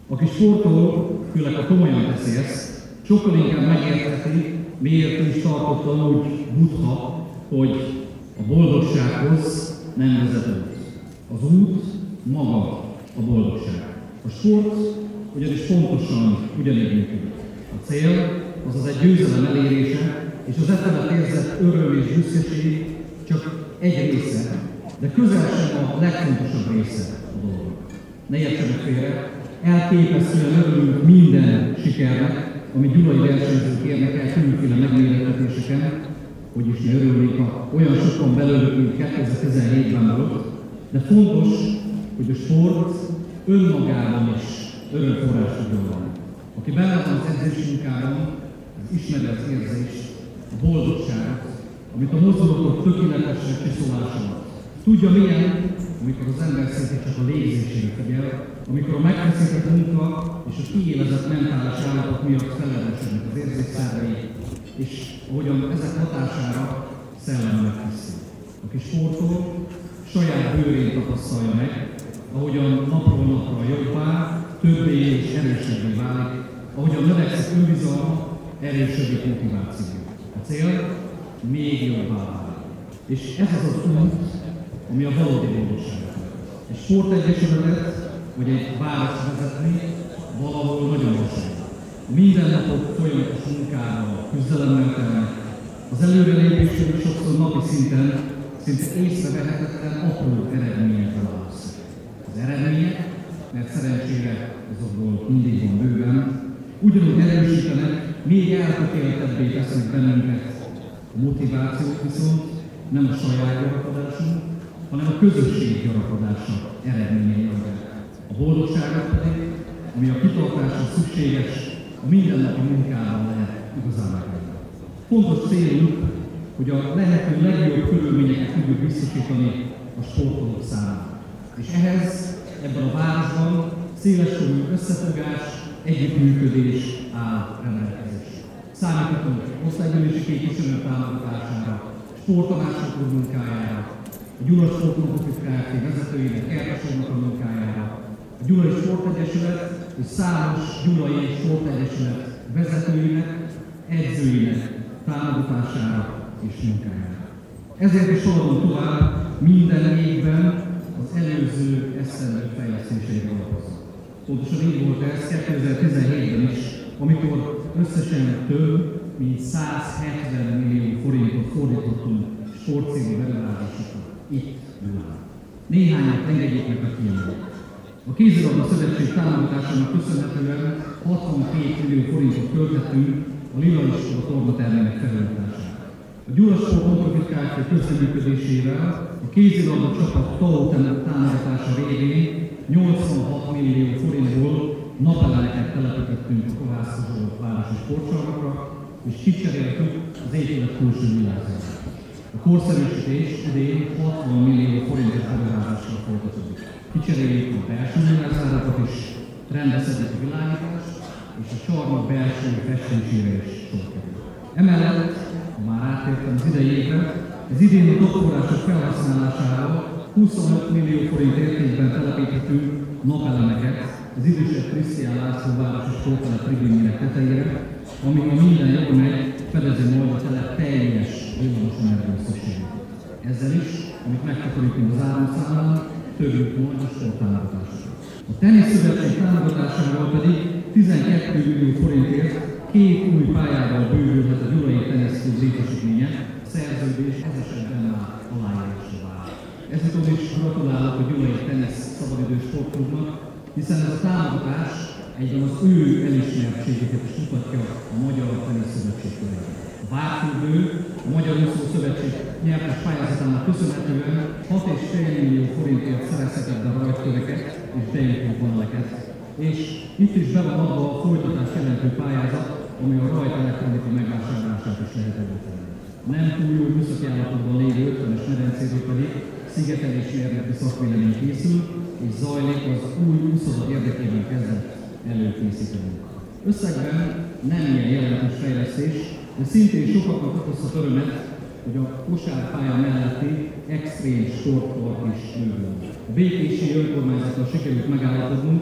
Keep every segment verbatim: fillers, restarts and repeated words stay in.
Aki sportol, főleg ha komolyan teszi ezt, sokkal inkább megértheti, miért is tartotta úgy Buddha, hogy a boldogsághoz nem vezet út. Az út maga a boldogság. A sport ugyanis pontosan ugyanígy működik. A cél az az egy győzelem elérése, és az efelett érzett öröm és büszkeség csak egy része, de közel sem a legfontosabb része a dolognak. Ne értsenek félre, elképesztően örülünk minden sikernek, amit gyulai versenyzők érnek el különféle megmérettetéseken, hogy is mi örülnénk, ha olyan sokan belőlük, mint kétezer-tizenhétben volt, de fontos, hogy a sport önmagában is örömforrás tudjon lenni. Aki benne van az edzésmunkában, az ismeri az érzést, a boldogságot, amit a mozdulatok tökéletesen kiszólása. Tudja milyen, amikor az ember szinte csak a légzésére figyel, amikor a megfeszített munka és a kiélezett mentális állatok miatt felerősödnek az érzésszervei, és ahogyan ezek hatására szellem megtisztul. Aki sportol, saját bőrén tapasztalja meg, ahogyan napról napra jobbá, többé és erősebbé válik, ahogyan növekszik önbizalma, erősödik motiváció. A cél még jobbá válik. És ez az az út, ami a valódi boldogságot. Egy sportegyesületet, vagy egy várost vezetni valahol nagyon hasonló. Minden napok folyamatos munkával, küzdelemmel telnek. Az előrelépésről sokszor napi szinten szinte észrevehetetlen apró eredményekre válaszol. Az eredmények, mert szerencsére azokból mindig van bőven, ugyanúgy erősítenek, még eltökéltebbé tesznek bennünket. A motivációt viszont nem a saját gyarapodásunk, hanem a közösség gyarapodása eredményei adják. A boldogságot pedig, ami a kitartásra szükséges, a mindennapi munkában lehet igazán megadni. Fontos célunk, hogy a lehető legjobb körülményeket tudjuk biztosítani a sportolók számára. És ehhez ebben a városban széleskörű összefogás, együttműködés áll rendelkezésre. Számíthatunk osztálygyűlési képviselő támogatására, sporttanácsok munkájára, a Gyulai Sportklubok Kft. Vezetőjének, Kertesónak a munkájára, a Gyulai Sportegyesület és számos gyulai sportegyesület vezetőinek, edzőinek támogatására és munkájára. Ezért is haladunk tovább minden évben az előző esztendő fejlesztéseire alapozva. Pontosan így volt ez kétezer-tizenhétben is, amikor összesen több mint százhetven millió forintot fordítottunk sportcélú beruházásokra itt Gyulán. Néhányat engedjék meg a kiemelni. A Kézilabda Szövetség támogatásának köszönhetően hatvankét millió forintot költettünk a Lila Iskola tornatermének felújítására. A Gyulai Sportklubok Kft. Közreműködésével a kézilabda csapat té á o támogatása révén nyolcvanhat millió forintból napelemeket telepítettünk a Kovács Zsolt városi sportcsarnokra, és kicseréltük az épület külső világát. A korszerűsítés idén hatvan millió forintos beruházással folytatódik. Kicseréljük a belső világzáratot is, rendezhetjük a világítást, és a csarnok belső festésére is sor kerül. Emellett, ha már átértem az idei évre, az idén a topforrások felhasználására huszonöt millió forint értékben telepíthetünk napelemeket az idősebb Krisztián László városi sporttelep tribünjének tetejére, ami a minden jól megy, fedezi majd a telep teljes villamos energiaszükségét. Ezzel is, amit megtakarítunk az áramszámlán, törjük majd a sporttámogatásra. A Teniszszövetség támogatásával pedig tizenkét millió forintért két új pályával bővülhet a Gyulai Teniszklub létesítménye, szerződés ez esetben már aláírásra vár. Ezután is gratulálok a Gyulai Tenisz Szabadidős Sportklubnak, hiszen ez a támogatás egyben az ő elismertségeket is mutatja a Magyar Teniszszövetség körében. A Várfürdő, a Magyar Úszó Szövetség nyertes pályázatának köszönhetően hat egész öt millió forintért szerezhetett be rajtköveket és bejutóvonaleket. És itt is be van adva a folytatást jelentő pályázat, ami a rajt elektronika megvásárlását is lehetővé tenni. Nem túl jó műszaki állapotban lévő ötvenes medencéről pedig szigetelés mérnöki szakvélemény készül, és zajlik az új úszózat érdekében kezdett előkészíteni. Összegben nem ilyen jelentős fejlesztés, de szintén sokaknak okozhat örömet, hogy a kosárpálya melletti extrém sportpark is bővül. A békési önkormányzattal sikerült megállapodnunk,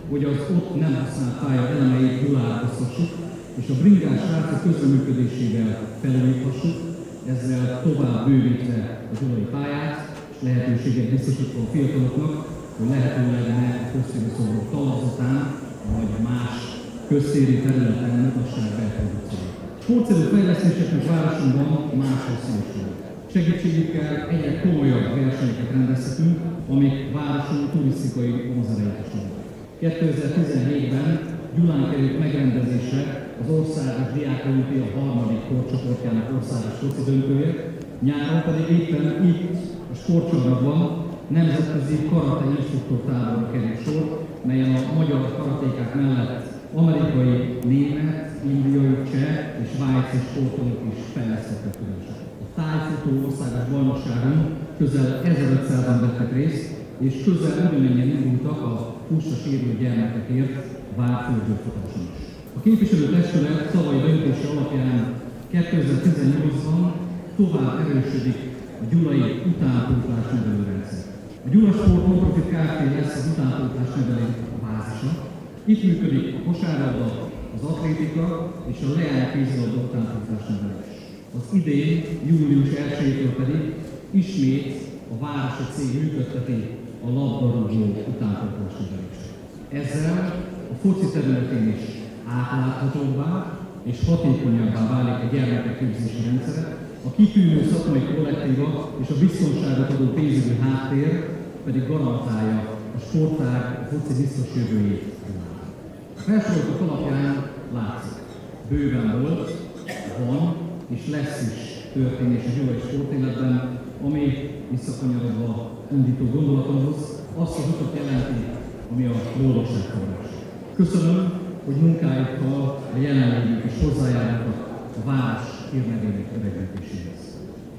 hogy az ott nem használt pálya elemeit gyulálkoztassuk, és a bringás srácok közreműködésével felújíthassuk, ezzel tovább bővítve a gyulai pályát, és lehetőséget biztosítva a fiataloknak, hogy lehetőleg ne a köztéri szobrok talapzatán, vagy más köztéri területen mutassák be a produkciót. Sportszerű fejlesztéseknek városunkban máshoz szélsül. Segítségükkel egyre komolyabb versenyeket rendezhetünk, amik városunk turisztikai vonzerejét is adnak. kétezer-tizenhétben Gyulán került megrendezésre az országos diákolimpia harmadik korcsoportjának országos foci döntője, nyáron pedig éppen itt a sportcsarnokban nemzetközi karate instruktortáborra került sor, melyen a magyar karatékák mellett amerikai, német, indiai, cseh és svájci sportolók is fejlesztettek tudást. A tájfutó országos bajnokságon közel ezerötszázan vettek részt, és közel ugyanennyien indultak a húsra sérült gyermekekért várt fürdőfutáson is. A képviselőtestület tavalyi döntése alapján kétezer-tizennyolcban tovább erősödik a gyulai utánpótlás nevelőrendszer. A Gyula Sport Non-Profit Kft. Lesz az utánpótlás nevelő bázisa. Itt működik a kosárlabda, az atlétika és a leány kézilabda utánpótlás nevelés. Az idén, július elsejétől pedig ismét a városi cég működteti a labdarúgó utánpótlás nevelést. Ezzel a foci területén is átláthatóbbá és hatékonyabbá válik a gyermekek képzési rendszere, a kitűnő szakmai kollektíva és a biztonságot adó pénzügyi háttér pedig garantálja a sportág a foci biztos jövőjét. A felsoroltak alapján látszik, bőven volt, van és lesz is történés a gyulai sportéletben, ami visszakanyarodva indító gondolatomhoz azt az utat jelenti, ami a boldogságforrás. Köszönöm, hogy munkájukkal a jelenlévők is hozzájárultak a város hírnevének öregítéséhez.